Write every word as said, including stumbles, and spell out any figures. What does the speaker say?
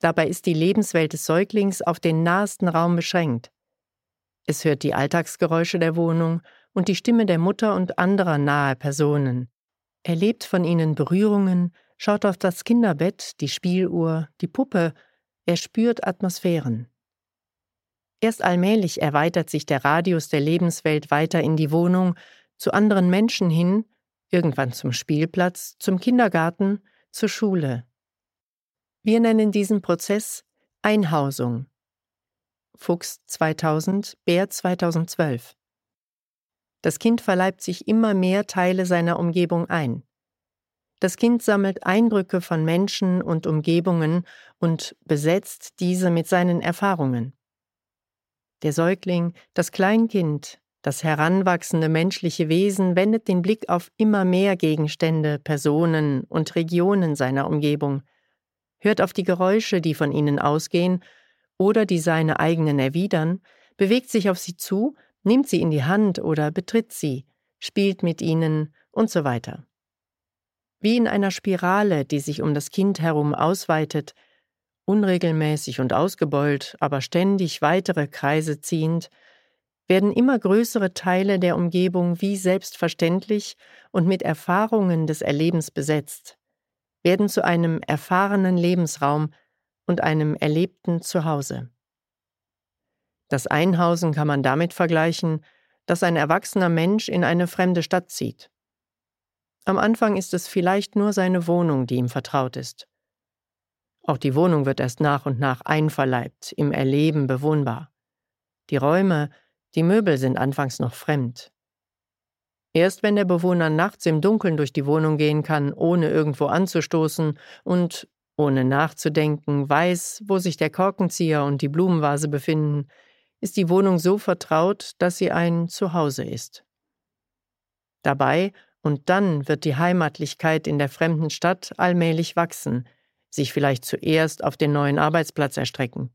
Dabei ist die Lebenswelt des Säuglings auf den nahesten Raum beschränkt. Es hört die Alltagsgeräusche der Wohnung und die Stimme der Mutter und anderer naher Personen. Er lebt von ihnen Berührungen, schaut auf das Kinderbett, die Spieluhr, die Puppe, er spürt Atmosphären. Erst allmählich erweitert sich der Radius der Lebenswelt weiter in die Wohnung, zu anderen Menschen hin, irgendwann zum Spielplatz, zum Kindergarten, zur Schule. Wir nennen diesen Prozess Einhausung. Fuchs zweitausend, Bär zweitausendzwölf. Das Kind verleibt sich immer mehr Teile seiner Umgebung ein. Das Kind sammelt Eindrücke von Menschen und Umgebungen und besetzt diese mit seinen Erfahrungen. Der Säugling, das Kleinkind, das heranwachsende menschliche Wesen wendet den Blick auf immer mehr Gegenstände, Personen und Regionen seiner Umgebung, hört auf die Geräusche, die von ihnen ausgehen oder die seine eigenen erwidern, bewegt sich auf sie zu, nimmt sie in die Hand oder betritt sie, spielt mit ihnen und so weiter. Wie in einer Spirale, die sich um das Kind herum ausweitet, unregelmäßig und ausgebeult, aber ständig weitere Kreise ziehend, werden immer größere Teile der Umgebung wie selbstverständlich und mit Erfahrungen des Erlebens besetzt, werden zu einem erfahrenen Lebensraum und einem erlebten Zuhause. Das Einhausen kann man damit vergleichen, dass ein erwachsener Mensch in eine fremde Stadt zieht. Am Anfang ist es vielleicht nur seine Wohnung, die ihm vertraut ist. Auch die Wohnung wird erst nach und nach einverleibt, im Erleben bewohnbar. Die Räume, die Möbel sind anfangs noch fremd. Erst wenn der Bewohner nachts im Dunkeln durch die Wohnung gehen kann, ohne irgendwo anzustoßen und, ohne nachzudenken, weiß, wo sich der Korkenzieher und die Blumenvase befinden, ist die Wohnung so vertraut, dass sie ein Zuhause ist. Dabei und dann wird die Heimatlichkeit in der fremden Stadt allmählich wachsen, sich vielleicht zuerst auf den neuen Arbeitsplatz erstrecken.